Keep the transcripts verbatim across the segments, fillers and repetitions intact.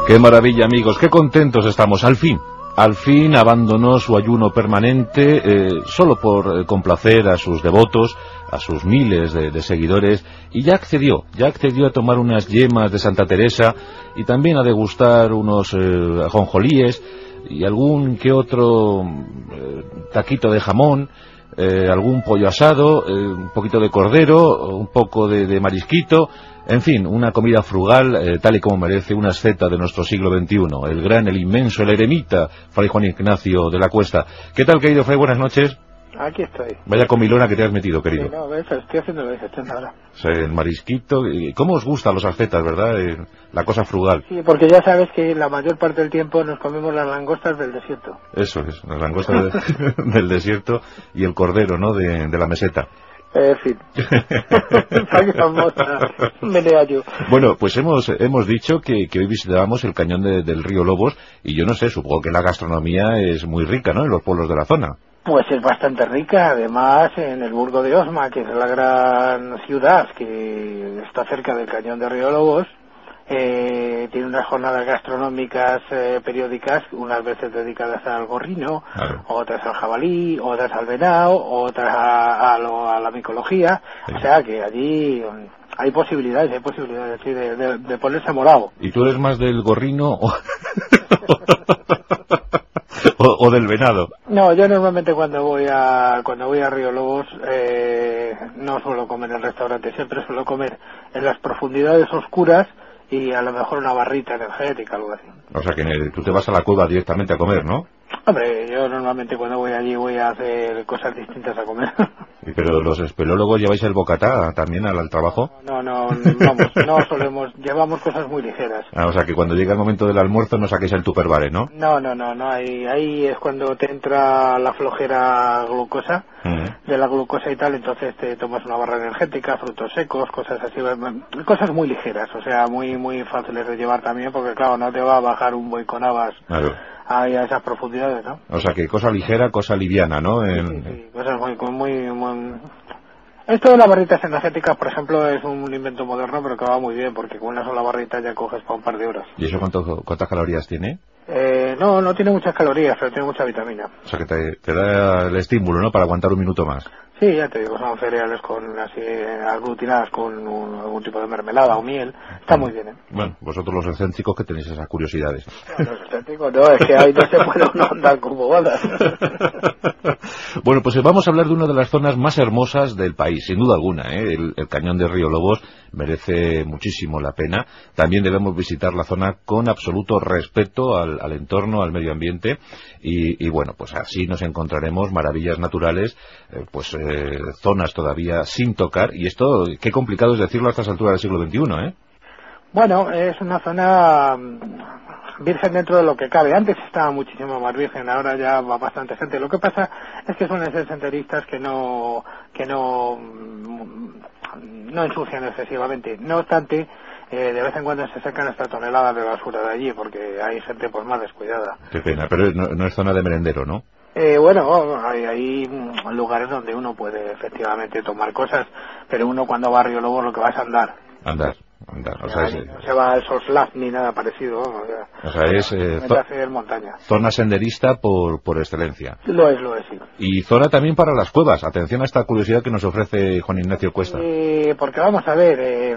Qué maravilla, amigos, qué contentos estamos, al fin. Al fin abandonó su ayuno permanente eh, solo por eh, complacer a sus devotos, a sus miles de, de seguidores, y ya accedió, ya accedió a tomar unas yemas de Santa Teresa y también a degustar unos eh, ajonjolíes y algún que otro eh, taquito de jamón, eh, algún pollo asado, eh, un poquito de cordero, un poco de, de marisquito. En fin, una comida frugal, eh, tal y como merece una asceta de nuestro siglo veintiuno. El gran, el inmenso, el eremita, Fray Juan Ignacio de la Cuesta. ¿Qué tal, querido Fray? Buenas noches. Aquí estoy. Vaya comilona que te has metido, querido. Sí, no, ves, estoy haciendo la digestión ahora. O sea, el marisquito. ¿Cómo os gustan los ascetas, verdad? Eh, la cosa frugal. Sí, porque ya sabes que la mayor parte del tiempo nos comemos las langostas del desierto. Eso es, las langostas de, del desierto y el cordero, ¿no?, de, de la meseta. En fin. Bueno, pues hemos hemos dicho que, que hoy visitábamos el cañón de, del río Lobos, y yo no sé, supongo que la gastronomía es muy rica, ¿no?, en los pueblos de la zona. Pues es bastante rica, además en el Burgo de Osma, que es la gran ciudad que está cerca del cañón del río Lobos, eh, tiene unas jornadas gastronómicas eh, periódicas, unas veces dedicadas al gorrino, claro, otras al jabalí, otras al venado, otras a, a, lo, a la micología, sí. O sea que allí hay posibilidades, hay posibilidades sí, de, de, de ponerse morado. ¿Y tú eres más del gorrino o, o, o del venado? No, yo normalmente cuando voy a cuando voy a Río Lobos eh, no suelo comer en el restaurante, siempre suelo comer en las profundidades oscuras y a lo mejor una barrita energética, algo así. O sea que tú te vas a la cueva directamente a comer, ¿no? Hombre, yo normalmente cuando voy allí voy a hacer cosas distintas a comer. Pero los espeleólogos lleváis el bocatá también al, al trabajo. No, no, vamos, no solemos, llevamos cosas muy ligeras. Ah, o sea que cuando llega el momento del almuerzo no saquéis el tupperware, ¿no? No, no, no, no, ahí, ahí es cuando te entra la flojera glucosa, uh-huh, de la glucosa y tal, entonces te tomas una barra energética, frutos secos, cosas así, cosas muy ligeras, o sea, muy, muy fáciles de llevar también, porque claro, no te va a bajar un buey con habas. Claro. A esas profundidades, ¿no? O sea que cosa ligera, cosa liviana, ¿no? En... Sí, sí, sí, cosas muy, muy, muy... Esto de las barritas energéticas, por ejemplo, es un invento moderno, pero que va muy bien, porque con una sola barrita ya coges para un par de horas. ¿Y eso cuánto, cuántas calorías tiene? Eh, no, no tiene muchas calorías, pero tiene mucha vitamina. O sea que te, te da el estímulo, ¿no?, para aguantar un minuto más. Sí, ya te digo, son cereales con así aglutinadas con un, algún tipo de mermelada o miel. Está muy bien, ¿eh? Bueno, vosotros los excéntricos que tenéis esas curiosidades. No, los excéntricos no, es que ahí no se puede uno andar como bolas. Bueno, pues vamos a hablar de una de las zonas más hermosas del país, sin duda alguna, ¿eh? El, el cañón de Río Lobos merece muchísimo la pena. También debemos visitar la zona con absoluto respeto al, al entorno, al medio ambiente, y, y bueno, pues así nos encontraremos maravillas naturales, eh, pues eh, zonas todavía sin tocar, y esto, qué complicado es decirlo a estas alturas del siglo veintiuno, ¿eh? Bueno, es una zona virgen dentro de lo que cabe. Antes estaba muchísimo más virgen, ahora ya va bastante gente. Lo que pasa es que suelen ser senderistas que no que no no ensucian excesivamente. No obstante, eh, de vez en cuando se sacan hasta toneladas de basura de allí, porque hay gente pues más descuidada. Qué pena, pero no, no es zona de merendero, ¿no? Eh, bueno, hay, hay lugares donde uno puede efectivamente tomar cosas, pero uno cuando va a Río Lobos lo que va es andar. Andar. Andar, o sea, es, no se va al Soslaz ni nada parecido, o sea, o sea es eh, zo montaña. Zona senderista por, por excelencia. Lo es, lo es, sí. Y zona también para las cuevas. Atención a esta curiosidad que nos ofrece Juan Ignacio Cuesta. Eh, porque vamos a ver, eh,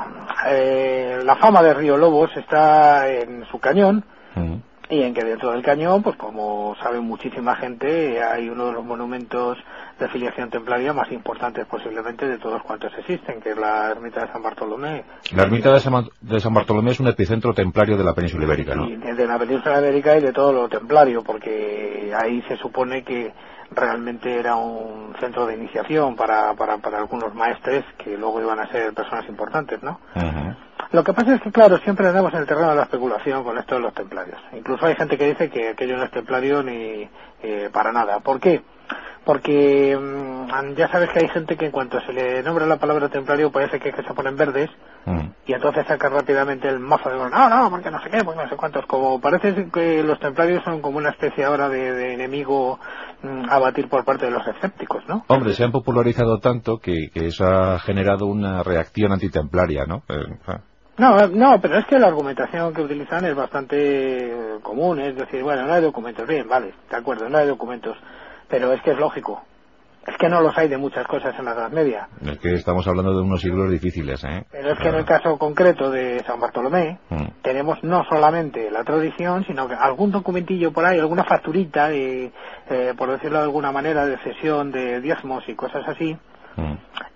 eh, la fama de Río Lobos está en su cañón, uh-huh, y en que dentro del cañón, pues como sabe muchísima gente, hay uno de los monumentos de filiación templaria más importantes posiblemente de todos cuantos existen, que es la ermita de San Bartolomé. La ermita de San, de San Bartolomé es un epicentro templario de la península ibérica, ¿no? Sí, de la península ibérica y de todo lo templario, porque ahí se supone que realmente era un centro de iniciación para, para, para algunos maestres que luego iban a ser personas importantes, ¿no? Uh-huh. Lo que pasa es que, claro, siempre andamos en el terreno de la especulación con esto de los templarios. Incluso hay gente que dice que aquello no es templario ni eh, para nada. ¿Por qué? Porque mmm, ya sabes que hay gente que en cuanto se le nombra la palabra templario parece que, que se ponen verdes, mm, y entonces saca rápidamente el mazo de no, no, porque no sé qué, porque no sé cuántos. Como parece que los templarios son como una especie ahora de, de enemigo mmm, a batir por parte de los escépticos, ¿no? Hombre, se han popularizado tanto que, que eso ha generado una reacción antitemplaria, ¿no? Eh, No, no, pero es que la argumentación que utilizan es bastante común, es decir, bueno, no hay documentos, bien, vale, de acuerdo, no hay documentos, pero es que es lógico. Es que no los hay de muchas cosas en la Edad Media. Es que estamos hablando de unos siglos difíciles, ¿eh? Pero es que en el caso concreto de San Bartolomé, mm. tenemos no solamente la tradición, sino que algún documentillo por ahí, alguna facturita, de, eh, por decirlo de alguna manera, de cesión de diezmos y cosas así, mm.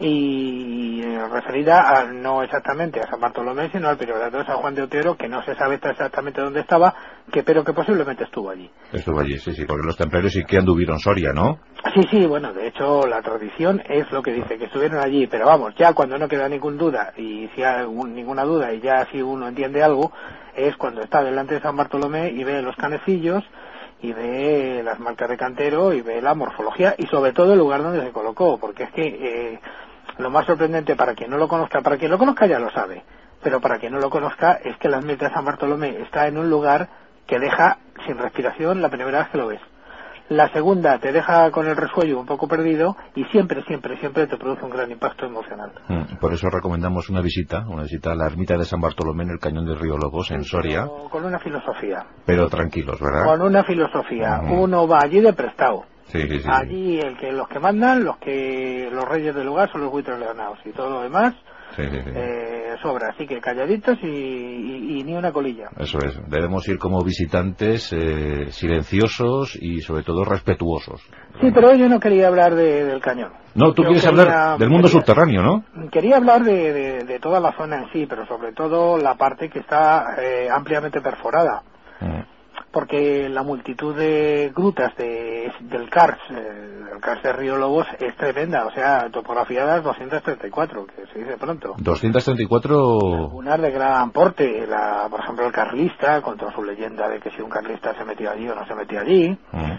y eh, referida a, no exactamente a San Bartolomé, sino al priorato de San Juan de Otero, que no se sabe exactamente dónde estaba, que pero que posiblemente estuvo allí. Estuvo allí, sí, sí, porque los templarios sí que anduvieron Soria, ¿no? Sí, sí, bueno, de hecho la tradición es lo que dice, que estuvieron allí, pero vamos, ya cuando no queda ninguna duda, y si hay un, ninguna duda, y ya si uno entiende algo, es cuando está delante de San Bartolomé y ve los canecillos, y ve las marcas de cantero, y ve la morfología, y sobre todo el lugar donde se colocó, porque es que eh, lo más sorprendente para quien no lo conozca, para quien lo conozca ya lo sabe, pero para quien no lo conozca es que la ermita de San Bartolomé está en un lugar que deja sin respiración la primera vez que lo ves. La segunda te deja con el resuello un poco perdido y siempre, siempre, siempre te produce un gran impacto emocional. Mm, por eso recomendamos una visita, una visita a la ermita de San Bartolomé en el Cañón del Río Lobos, en Soria. Pero con una filosofía. Pero tranquilos, ¿verdad? Con una filosofía. Uh-huh. Uno va allí de prestado. Sí, sí, sí. Allí el que los que mandan, los que los reyes del lugar son los buitres leonados y todo lo demás. Sí, sí, sí. Eh, sobra, así que calladitos y, y, y ni una colilla. Eso es, debemos ir como visitantes eh, silenciosos y sobre todo respetuosos. Sí, pero yo no quería hablar de, del cañón. No, tú yo quieres quería, hablar del mundo quería, subterráneo, ¿no? Quería hablar de, de, de toda la zona en sí, pero sobre todo la parte que está eh, ampliamente perforada. Mm. Porque la multitud de grutas de, del Cars, eh, el Cars de Río Lobos es tremenda, o sea, topografiadas doscientas treinta y cuatro, que se dice pronto. doscientas treinta y cuatro... Algunas de gran porte, la, por ejemplo el Carlista, con toda su leyenda de que si un carlista se metió allí o no se metió allí, uh-huh.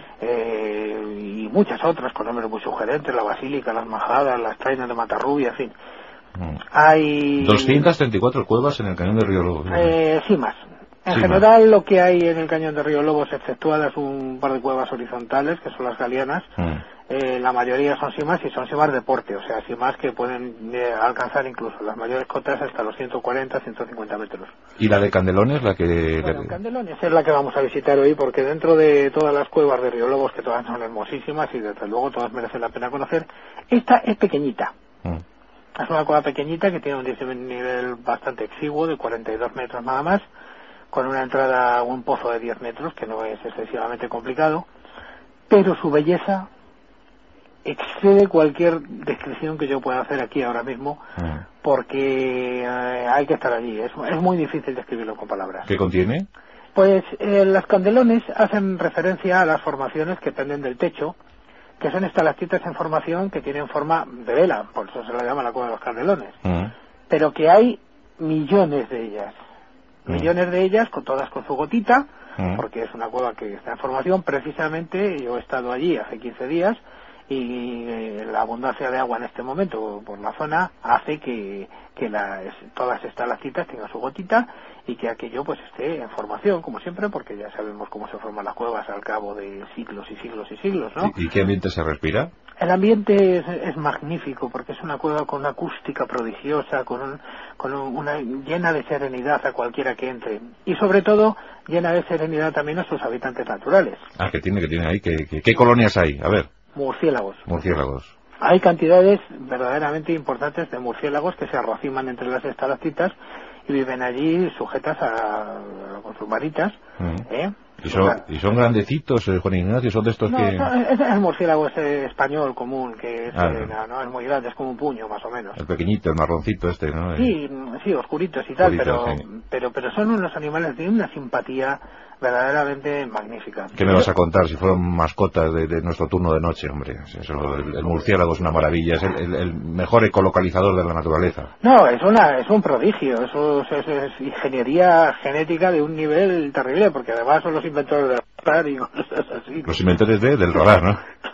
eh, y muchas otras con nombres muy sugerentes, la Basílica, las Majadas, las Trainas de Matarrubia, en fin. Uh-huh. Hay... doscientas treinta y cuatro cuevas en el Cañón de Río Lobos. Eh, sí, más. En sí, general, lo que hay en el Cañón de Río Lobos, exceptuadas un par de cuevas horizontales, que son las galianas, mm. eh, la mayoría son simas y son simas de porte, o sea, simas que pueden eh, alcanzar incluso las mayores cotas hasta los ciento cuarenta, ciento cincuenta metros. ¿Y la de Candelones, la que...? Bueno, la... Candelones es la que vamos a visitar hoy, porque dentro de todas las cuevas de Río Lobos, que todas son hermosísimas y desde luego todas merecen la pena conocer, esta es pequeñita. Mm. Es una cueva pequeñita que tiene un desnivel bastante exiguo, de cuarenta y dos metros nada más, con una entrada a un pozo de diez metros, que no es excesivamente complicado, pero su belleza excede cualquier descripción que yo pueda hacer aquí ahora mismo, uh-huh. porque eh, hay que estar allí, es, es muy difícil describirlo con palabras. ¿Qué contiene? Pues eh, las candelones hacen referencia a las formaciones que penden del techo, que son estalactitas en formación que tienen forma de vela, por eso se la llama la cueva de los candelones, uh-huh. pero que hay millones de ellas. Millones de ellas, con todas con su gotita, mm. porque es una cueva que está en formación. Precisamente yo he estado allí hace quince días y eh, la abundancia de agua en este momento por la zona hace que, que las, todas estas lacitas tengan su gotita y que aquello pues esté en formación, como siempre, porque ya sabemos cómo se forman las cuevas al cabo de siglos y siglos y siglos, ¿no? ¿Y, y qué ambiente se respira? El ambiente es, es magnífico, porque es una cueva con una acústica prodigiosa, con, un, con un, una llena de serenidad a cualquiera que entre, y sobre todo llena de serenidad también a sus habitantes naturales. Ah, que tiene, que tiene ahí, ¿qué, qué, qué colonias hay? A ver. Murciélagos. Murciélagos. Hay cantidades verdaderamente importantes de murciélagos que se arrociman entre las estalactitas y viven allí sujetas a, a con sus varitas, mm. ¿eh? ¿Y son, ¿Y son grandecitos, eh, Juan Ignacio? ¿Son de estos no, que...? No, es el murciélago ese español común, que es, ah, eh, no. no es muy grande, es como un puño, más o menos. El pequeñito, el marroncito este, ¿no? Sí, sí, oscuritos y tal, Oscuritos, pero, sí. pero pero son unos animales de una simpatía verdaderamente magnífica. ¿Qué me vas a contar si fueron mascotas de, de nuestro turno de noche, hombre? Eso, el, el murciélago es una maravilla, es el, el, el mejor ecolocalizador de la naturaleza. No, es una es un prodigio, eso es, es, es ingeniería genética de un nivel terrible, porque además son los inventores del radar y cosas así. Los inventores de, del radar, ¿no?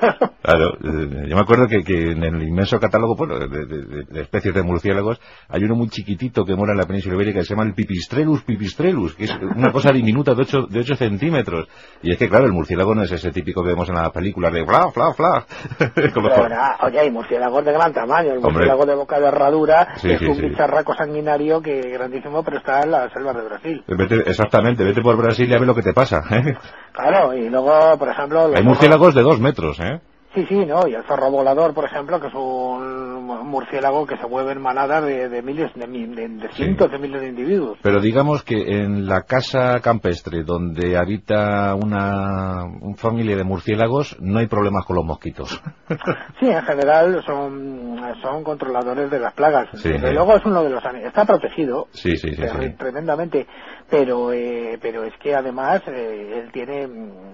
Claro, eh, yo me acuerdo que, que en el inmenso catálogo, bueno, de, de, de especies de murciélagos, hay uno muy chiquitito que mora en la península ibérica que se llama el Pipistrellus pipistrellus, que es una cosa diminuta de ocho, de ocho centímetros. Y es que, claro, el murciélago no es ese típico que vemos en las películas de fla, fla, fla. Pero, nah, oye, hay murciélagos de gran tamaño, el murciélago de boca de herradura, sí, que sí, es un sí. bicharraco sanguinario que es grandísimo, pero está en las selvas de Brasil. Vete, exactamente, vete por Brasil y a ver lo que te pasa, ¿eh? Claro, y luego, por ejemplo... Hay murciélagos de dos metros, ¿eh? Sí, sí, ¿no? Y el zorro volador, por ejemplo, que es un murciélago que se mueve en manadas de, de miles, de, de, de cientos sí. de miles de individuos. Pero digamos que en la casa campestre donde habita una, una familia de murciélagos no hay problemas con los mosquitos. Sí, en general son, son controladores de las plagas. Sí, Desde sí. luego es uno de los... Está protegido sí, sí, sí, tre- sí. tremendamente, pero eh, pero es que además eh, él tiene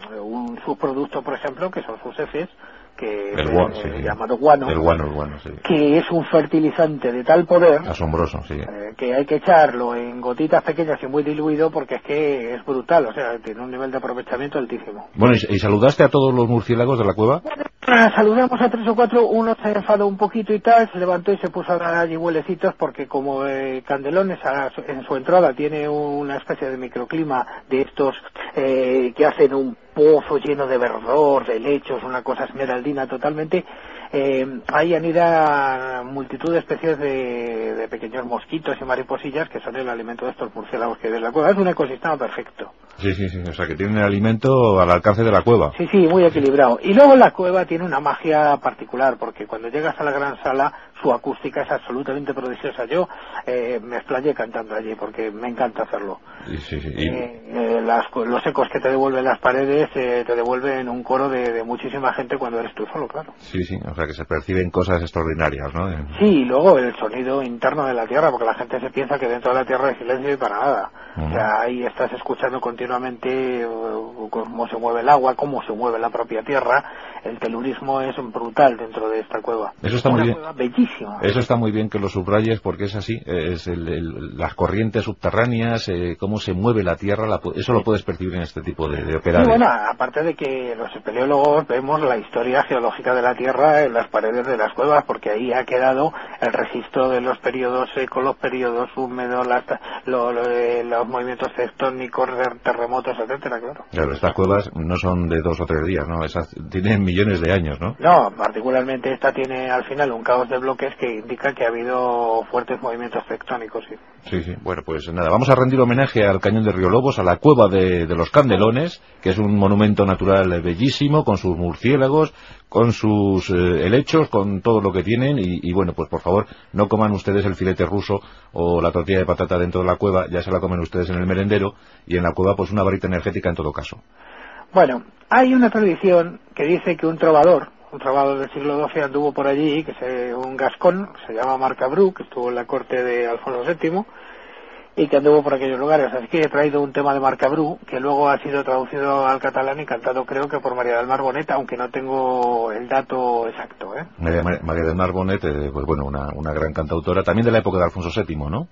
un subproducto, por ejemplo, que son sus heces, que el es guano, eh, sí, llamado guano, el guano, el guano, sí. que es un fertilizante de tal poder asombroso, sí. eh, que hay que echarlo en gotitas pequeñas y muy diluido porque es que es brutal, o sea, tiene un nivel de aprovechamiento altísimo. Bueno, ¿y, y saludaste a todos los murciélagos de la cueva? Saludamos a tres o cuatro, uno se enfadó un poquito y tal, se levantó y se puso a dar allí huelecitos porque como eh, Candelones a su, en su entrada tiene una especie de microclima de estos eh, que hacen un pozo lleno de verdor, de lechos, una cosa esmeraldina totalmente, eh, ahí anida multitud de especies de, de pequeños mosquitos y mariposillas que son el alimento de estos murciélagos que ves la cueva. Es un ecosistema perfecto. Sí, sí, sí, o sea que tiene alimento al alcance de la cueva. Sí, sí, muy equilibrado. Y luego la cueva tiene una magia particular, porque cuando llegas a la gran sala, su acústica es absolutamente prodigiosa. Yo eh, me explayé cantando allí, porque me encanta hacerlo. Sí, sí, sí. Y... Eh, eh, las, los ecos que te devuelven las paredes, eh, te devuelven un coro de, de muchísima gente cuando eres tú solo, claro. Sí, sí, o sea que se perciben cosas extraordinarias, ¿no? Sí, y luego el sonido interno de la tierra, porque la gente se piensa que dentro de la tierra hay silencio y para nada. Uh-huh. O sea, ahí estás escuchando continuamente uh, cómo se mueve el agua, cómo se mueve la propia tierra. El telurismo es brutal dentro de esta cueva. Eso está Una muy bien. Cueva bellísima. Eso está muy bien que lo subrayes porque es así, es el, el, las corrientes subterráneas, eh, cómo se mueve la tierra, la, eso lo puedes percibir en este tipo de, de operarios. Sí, bueno, aparte de que los espeleólogos vemos la historia geológica de la tierra en las paredes de las cuevas, porque ahí ha quedado el registro de los periodos secos, los periodos húmedos, las, lo, lo, los movimientos tectónicos, terremotos, etcétera, claro. Claro, estas cuevas no son de dos o tres días, ¿no? Esas tienen millones de años, ¿no? No, particularmente esta tiene al final un caos de bloques que indica que ha habido fuertes movimientos tectónicos, sí. Sí, sí. Bueno, pues nada, vamos a rendir homenaje al Cañón de Río Lobos, a la cueva de, de los Candelones, que es un monumento natural bellísimo, con sus murciélagos, con sus eh, helechos, con todo lo que tienen, y, y bueno, pues por favor, no coman ustedes el filete ruso o la tortilla de patata dentro de la cueva, ya se la comen ustedes en el merendero, y en la cueva pues una varita energética en todo caso. Bueno, hay una tradición que dice que un trovador, un trovador del siglo doce anduvo por allí, que es un gascón, se llama Marcabrú, que estuvo en la corte de Alfonso séptimo, y que anduvo por aquellos lugares. Así que he traído un tema de Marcabrú, que luego ha sido traducido al catalán y cantado creo que por María del Mar Bonet, aunque no tengo el dato exacto, ¿eh? María, María del Mar Bonet, eh, pues bueno, una, una gran cantautora, también de la época de Alfonso séptimo, ¿no?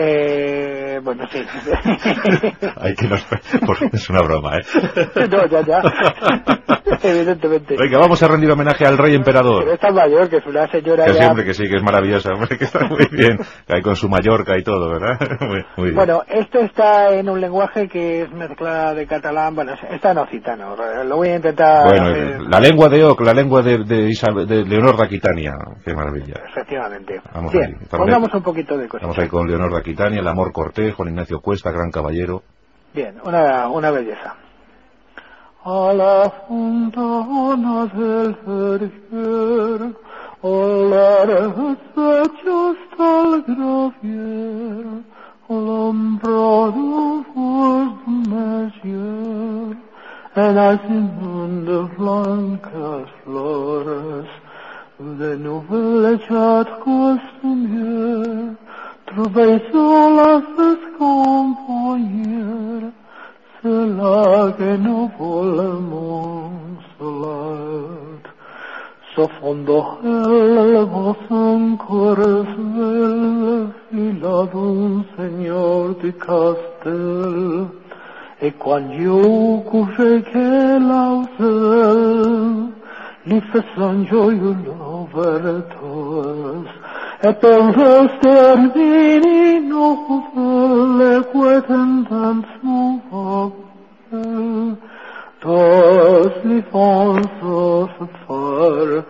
Eh, bueno, sí. Hay que nos... Es una broma, ¿eh? No, ya, ya. Evidentemente. Venga, vamos a rendir homenaje al rey emperador. Pero está mayor, que es una señora que ya... siempre que sí, que es maravillosa, hombre, que está muy bien. Ahí con su Mallorca y todo, ¿verdad? Muy, muy bien. Bueno, esto está en un lenguaje que es mezcla de catalán, bueno, está en occitano. Lo voy a intentar... Bueno, hacer... la lengua de Oc, la lengua de, de, Isabel, de Leonor de Aquitania. Qué maravilla. Efectivamente. Vamos bien, ahí. pongamos ahí. un poquito de cosas. Estamos ahí con Leonor de Aquitania, el amor cortés, Juan Ignacio Cuesta, gran caballero. Bien, una, una belleza. A la fontana del Verger, olar hechos tal gravier, alambrado was measure, en azimón de blancas flores, de nubel echat costumier, trobei solas descompoñer, c'est là que nous volons solat. Sofondo el vos encore vel, fila d'un señor de Castel, et quan jo couché que l'ausel, lieve zijn jullie overtoos. Et els termini novel, queten dans novel, dos li fonsos far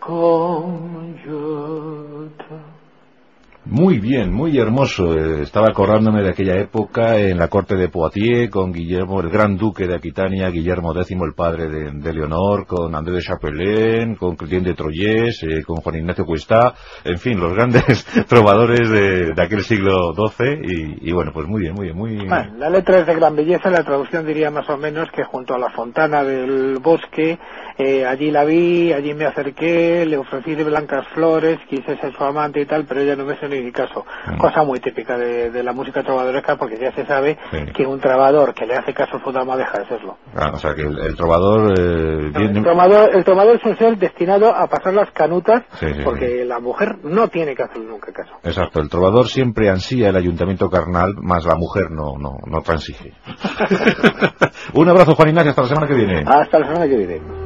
conjunta. Muy bien, muy hermoso. Estaba acordándome de aquella época en la corte de Poitiers con Guillermo, el gran duque de Aquitania, Guillermo décimo, el padre de, de Leonor, con André de Chapelain, con Chrétien de Troyes, eh, con Juan Ignacio Cuesta, en fin, los grandes trovadores de, de aquel siglo doce y, y bueno, pues muy bien, muy bien, muy... Bueno, la letra es de gran belleza, la traducción diría más o menos que junto a la fontana del bosque, eh, allí la vi, allí me acerqué, le ofrecí de blancas flores, quise ser su amante y tal, pero ella no me hizo ni caso. Mm. Cosa muy típica de, de la música trovadoresca, porque ya se sabe sí. que un trovador que le hace caso a su dama deja de serlo. Ah, o sea que el, el trovador... Eh, no, viene... el trovador el trovador es un ser destinado a pasar las canutas, sí, sí, porque sí. la mujer no tiene que hacer nunca caso. Exacto, el trovador siempre ansía el ayuntamiento carnal, más la mujer no, no, no transige. Un abrazo, Juan Ignacio, hasta la semana que viene. Hasta la semana que viene.